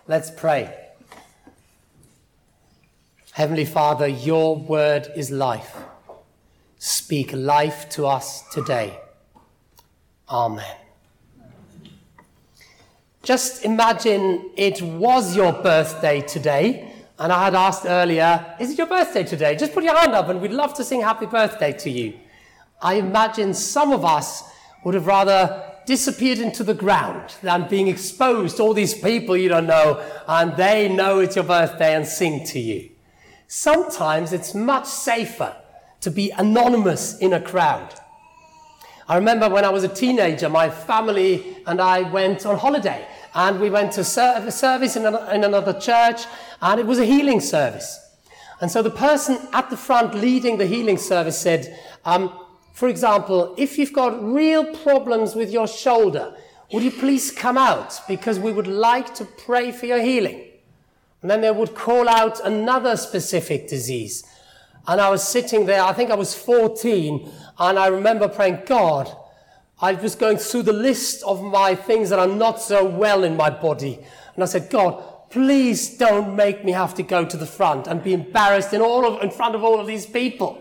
Let's pray. Heavenly Father, your word is life. Speak life to us today. Amen. Just imagine it was your birthday today, and I had asked earlier, is it your birthday today? Just put your hand up and we'd love to sing happy birthday to you. I imagine some of us would have rather disappeared into the ground than being exposed to all these people you don't know, and they know it's your birthday and sing to you. Sometimes it's much safer to be anonymous in a crowd. I remember when I was a teenager, my family and I went on holiday, and we went to a service in another church, and it was a healing service. And so the person at the front leading the healing service said, for example, if you've got real problems with your shoulder, would you please come out, because we would like to pray for your healing. And then they would call out another specific disease. And I was sitting there, I think I was 14, and I remember praying, God, I was going through the list of my things that are not so well in my body. And I said, God, please don't make me have to go to the front and be embarrassed in front of all of these people.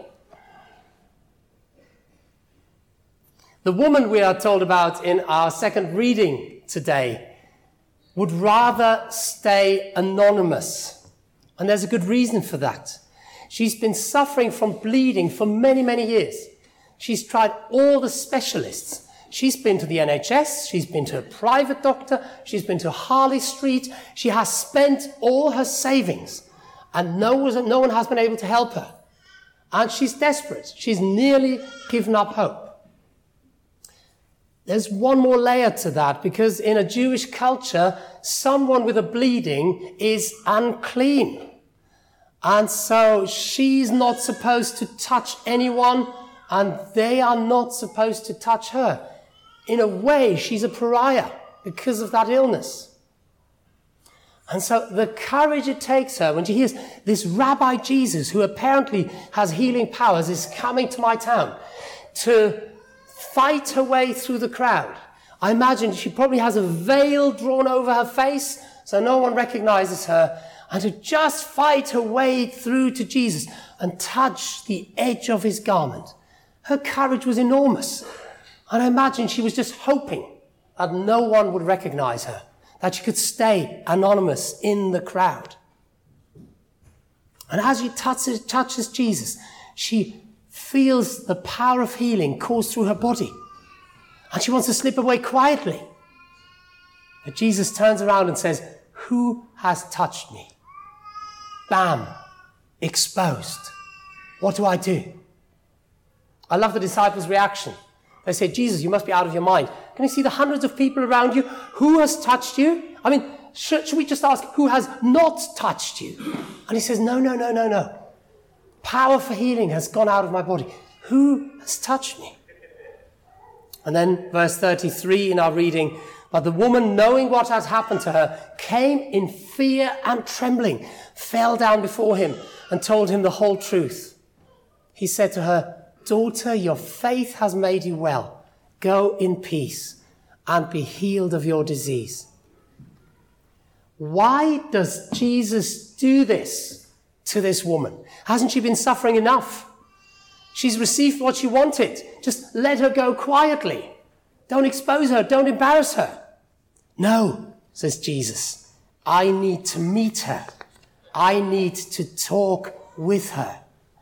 The woman we are told about in our second reading today would rather stay anonymous. And there's a good reason for that. She's been suffering from bleeding for many, many years. She's tried all the specialists. She's been to the NHS, she's been to a private doctor, she's been to Harley Street. She has spent all her savings, and no one has been able to help her. And she's desperate. She's nearly given up hope. There's one more layer to that, because in a Jewish culture, someone with a bleeding is unclean. And so she's not supposed to touch anyone, and they are not supposed to touch her. In a way, she's a pariah because of that illness. And so the courage it takes her when she hears this Rabbi Jesus, who apparently has healing powers, is coming to my town, to fight her way through the crowd. I imagine she probably has a veil drawn over her face so no one recognizes her, and to just fight her way through to Jesus and touch the edge of his garment. Her courage was enormous. And I imagine she was just hoping that no one would recognize her, that she could stay anonymous in the crowd. And as she touches Jesus, she feels the power of healing course through her body. And she wants to slip away quietly. But Jesus turns around and says, "Who has touched me?" Bam! Exposed. What do? I love the disciples' reaction. They say, "Jesus, you must be out of your mind. Can you see the hundreds of people around you? Who has touched you?" I mean, should we just ask, who has not touched you? And he says, no. Power for healing has gone out of my body. Who has touched me? And then verse 33 in our reading, "But the woman, knowing what had happened to her, came in fear and trembling, fell down before him and told him the whole truth. He said to her, 'Daughter, your faith has made you well. Go in peace and be healed of your disease.'" Why does Jesus do this to this woman? Hasn't she been suffering enough? She's received what she wanted. Just let her go quietly. Don't expose her. Don't embarrass her. "No," says Jesus. "I need to meet her. I need to talk with her."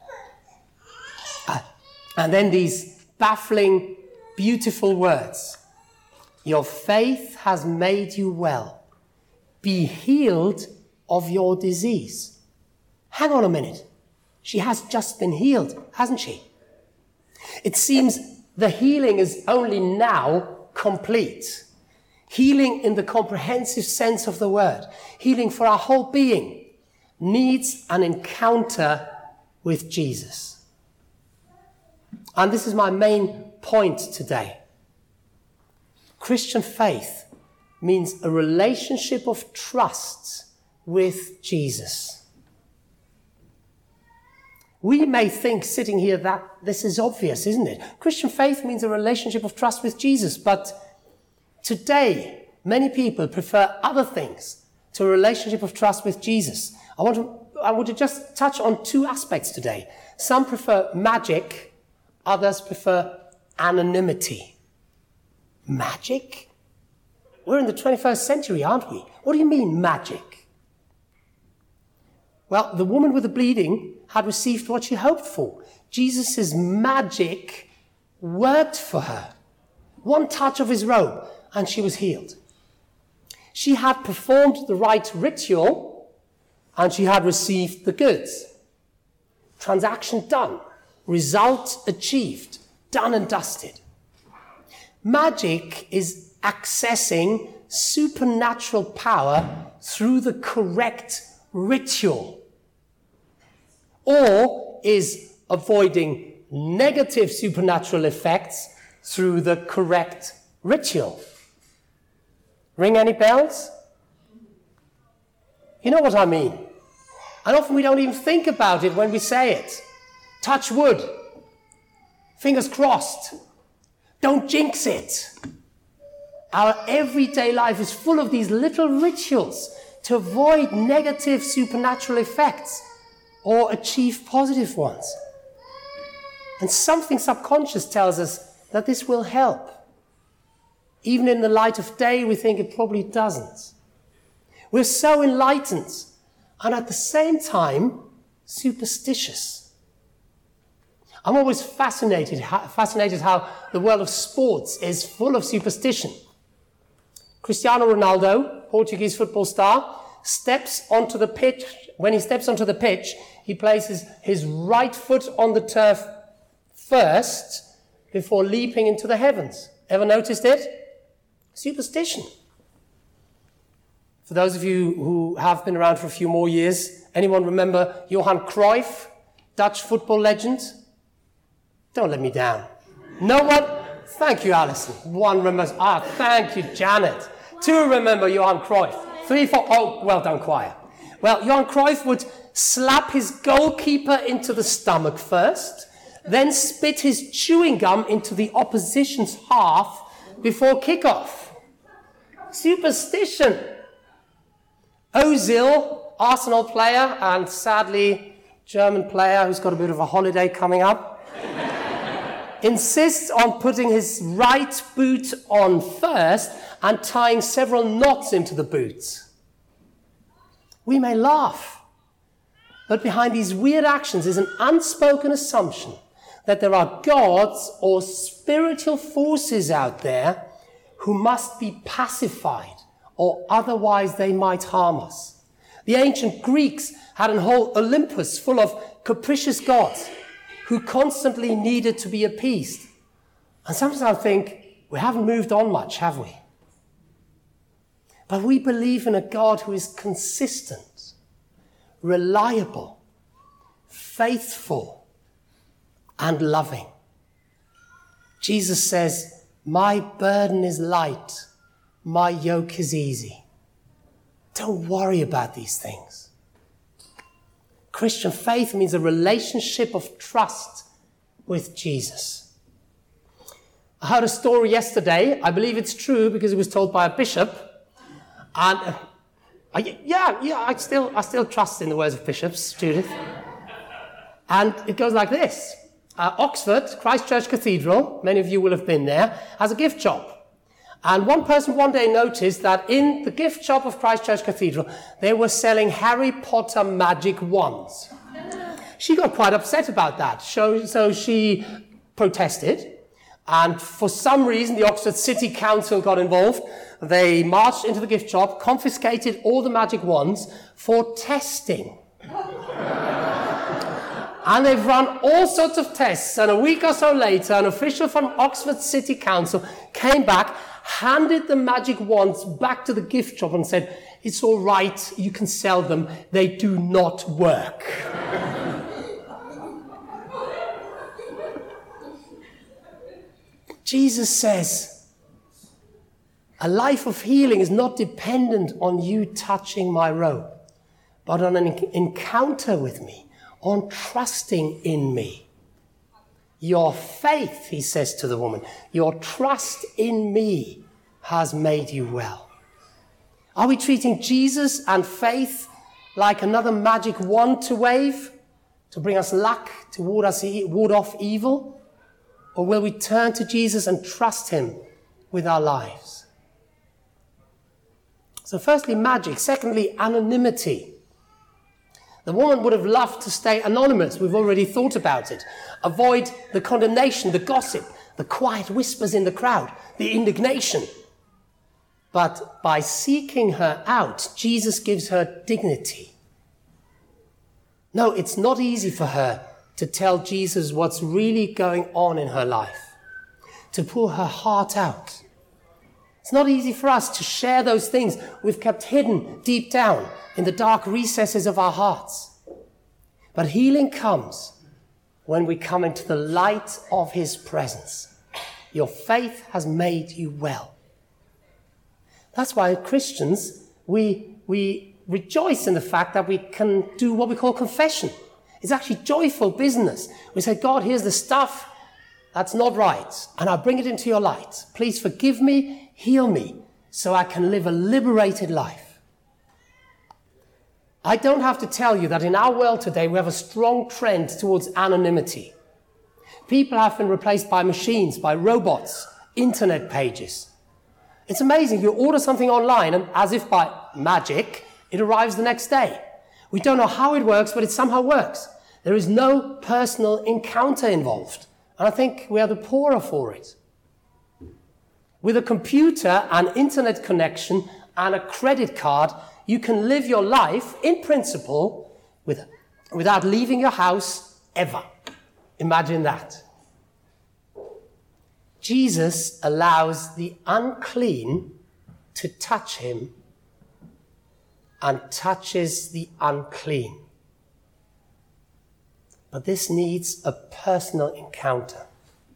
And then these baffling, beautiful words. "Your faith has made you well. Be healed of your disease." Hang on a minute. She has just been healed, hasn't she? It seems the healing is only now complete. Healing in the comprehensive sense of the word, healing for our whole being, needs an encounter with Jesus. And this is my main point today. Christian faith means a relationship of trust with Jesus. We may think sitting here that this is obvious, isn't it? Christian faith means a relationship of trust with Jesus, but today many people prefer other things. to a relationship of trust with Jesus. I want to just touch on two aspects today. Some prefer magic, others prefer anonymity. Magic? We're in the 21st century, aren't we? What do you mean, magic? Well, the woman with the bleeding had received what she hoped for. Jesus' magic worked for her. One touch of his robe, and she was healed. She had performed the right ritual, and she had received the goods. Transaction done. Result achieved. Done and dusted. Magic is accessing supernatural power through the correct ritual, or is avoiding negative supernatural effects through the correct ritual. Ring any bells? You know what I mean. And often we don't even think about it when we say it. Touch wood. Fingers crossed. Don't jinx it. Our everyday life is full of these little rituals to avoid negative supernatural effects or achieve positive ones. And something subconscious tells us that this will help. Even in the light of day, we think it probably doesn't. We're so enlightened and at the same time superstitious. I'm always fascinated how the world of sports is full of superstition. Cristiano Ronaldo, Portuguese football star, steps onto the pitch. When he steps onto the pitch, he places his right foot on the turf first before leaping into the heavens. Ever noticed it? Superstition. For those of you who have been around for a few more years, anyone remember Johan Cruyff, Dutch football legend? Don't let me down. No one? Thank you, Alison. One remembers. Thank you, Janet. Two remember Johan Cruyff. 3, 4. Oh, well done, choir. Well, Johan Cruyff would slap his goalkeeper into the stomach first, then spit his chewing gum into the opposition's half before kickoff. Superstition. Ozil, Arsenal player, and sadly, German player who's got a bit of a holiday coming up, insists on putting his right boot on first and tying several knots into the boot. We may laugh, but behind these weird actions is an unspoken assumption that there are gods or spiritual forces out there who must be pacified, or otherwise they might harm us. The ancient Greeks had a whole Olympus full of capricious gods who constantly needed to be appeased. And sometimes I think, we haven't moved on much, have we? But we believe in a God who is consistent, reliable, faithful, and loving. Jesus says, "My burden is light, my yoke is easy." Don't worry about these things. Christian faith means a relationship of trust with Jesus. I heard a story yesterday. I believe it's true because it was told by a bishop. And I still trust in the words of bishops, Judith. And it goes like this. Oxford, Christ Church Cathedral, many of you will have been there, has a gift shop. And one person one day noticed that in the gift shop of Christ Church Cathedral, they were selling Harry Potter magic wands. She got quite upset about that, so she protested. And for some reason, the Oxford City Council got involved. They marched into the gift shop, confiscated all the magic wands for testing. And they've run all sorts of tests. And a week or so later, an official from Oxford City Council came back, handed the magic wands back to the gift shop and said, "It's all right, you can sell them. They do not work." Jesus says, a life of healing is not dependent on you touching my robe, but on an encounter with me, on trusting in me. Your faith, he says to the woman, your trust in me has made you well. Are we treating Jesus and faith like another magic wand to wave to bring us luck, to ward off evil? Or will we turn to Jesus and trust him with our lives? So firstly, magic. Secondly, anonymity. The woman would have loved to stay anonymous. We've already thought about it. Avoid the condemnation, the gossip, the quiet whispers in the crowd, the indignation. But by seeking her out, Jesus gives her dignity. No, it's not easy for her to tell Jesus what's really going on in her life, to pour her heart out. It's not easy for us to share those things we've kept hidden deep down in the dark recesses of our hearts. But healing comes when we come into the light of his presence. Your faith has made you well. That's why Christians, we rejoice in the fact that we can do what we call confession. It's actually joyful business. We say, God, here's the stuff that's not right, and I bring it into your light. Please forgive me, heal me, so I can live a liberated life. I don't have to tell you that in our world today, we have a strong trend towards anonymity. People have been replaced by machines, by robots, internet pages. It's amazing. You order something online, and as if by magic, it arrives the next day. We don't know how it works, but it somehow works. There is no personal encounter involved. And I think we are the poorer for it. With a computer, an internet connection, and a credit card, you can live your life, in principle, without leaving your house ever. Imagine that. Jesus allows the unclean to touch him and touches the unclean. But this needs a personal encounter.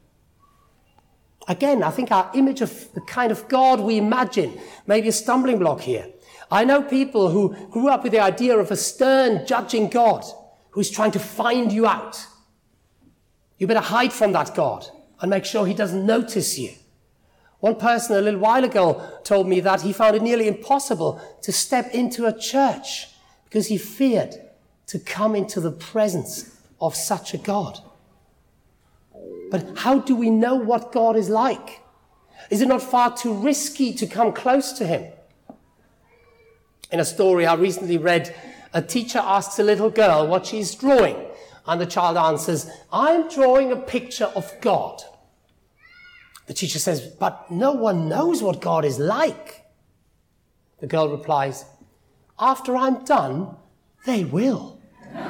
Again, I think our image of the kind of God we imagine may be a stumbling block here. I know people who grew up with the idea of a stern, judging God who's trying to find you out. You better hide from that God and make sure he doesn't notice you. One person a little while ago told me that he found it nearly impossible to step into a church because he feared to come into the presence of such a God. But how do we know what God is like? Is it not far too risky to come close to him? In a story I recently read, a teacher asks a little girl what she's drawing, and the child answers, "I'm drawing a picture of God." The teacher says, "But no one knows what God is like." The girl replies, "After I'm done, they will."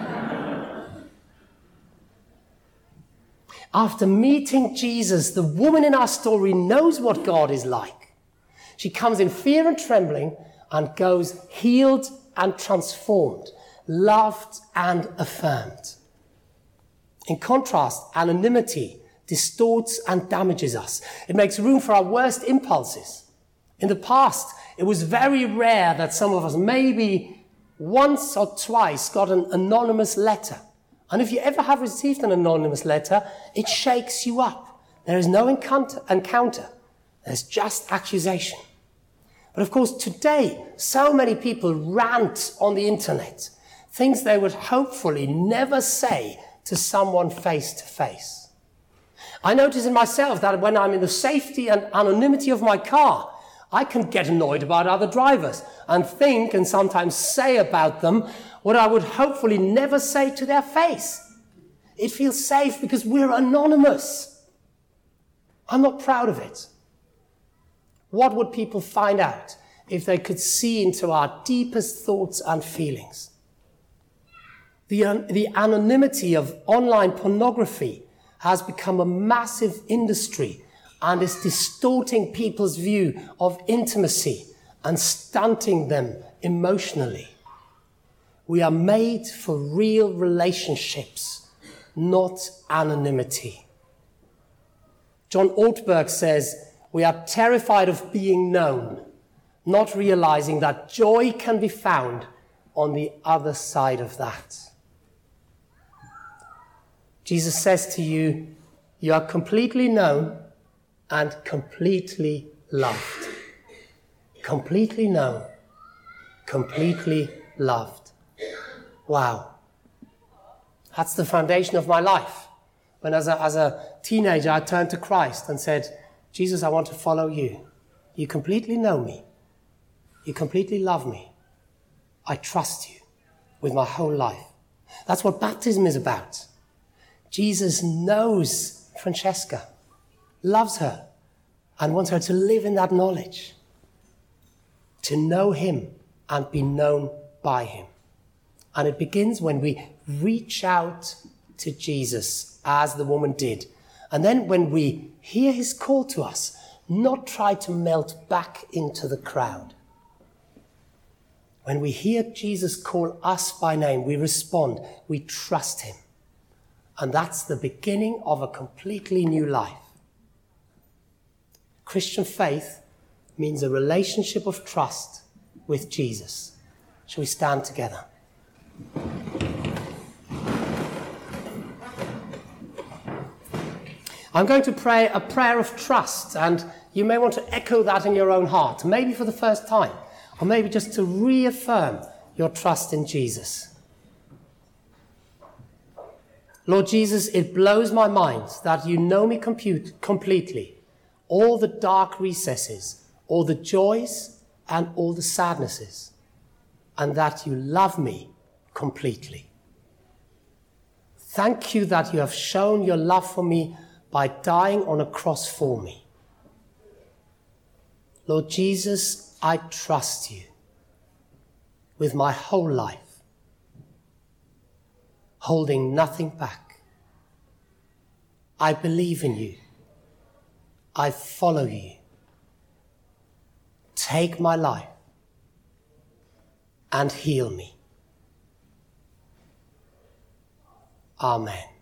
After meeting Jesus, the woman in our story knows what God is like. She comes in fear and trembling and goes healed and transformed, loved and affirmed. In contrast, anonymity distorts and damages us. It makes room for our worst impulses. In the past, it was very rare that some of us maybe once or twice got an anonymous letter. And if you ever have received an anonymous letter, it shakes you up. There is no encounter. There's just accusation. But of course, today, so many people rant on the internet, things they would hopefully never say to someone face to face. I notice in myself that when I'm in the safety and anonymity of my car, I can get annoyed about other drivers and think and sometimes say about them what I would hopefully never say to their face. It feels safe because we're anonymous. I'm not proud of it. What would people find out if they could see into our deepest thoughts and feelings? The anonymity of online pornography has become a massive industry and is distorting people's view of intimacy and stunting them emotionally. We are made for real relationships, not anonymity. John Ortberg says, "We are terrified of being known, not realizing that joy can be found on the other side of that." Jesus says to you, you are completely known and completely loved. Completely known completely loved. Wow. That's the foundation of my life. When as a teenager, I turned to Christ and said, Jesus, I want to follow you. You completely know me. You completely love me. I trust you with my whole life. That's what baptism is about. Jesus knows Francesca, loves her, and wants her to live in that knowledge, to know him and be known by him. And it begins when we reach out to Jesus, as the woman did. And then when we hear his call to us, not try to melt back into the crowd. When we hear Jesus call us by name, we respond, we trust him. And that's the beginning of a completely new life. Christian faith means a relationship of trust with Jesus. Shall we stand together? I'm going to pray a prayer of trust, and you may want to echo that in your own heart, maybe for the first time, or maybe just to reaffirm your trust in Jesus. Lord Jesus, it blows my mind that you know me completely, all the dark recesses, all the joys and all the sadnesses, and that you love me completely. Thank you that you have shown your love for me by dying on a cross for me. Lord Jesus, I trust you with my whole life, holding nothing back. I believe in you. I follow you. Take my life and heal me. Amen.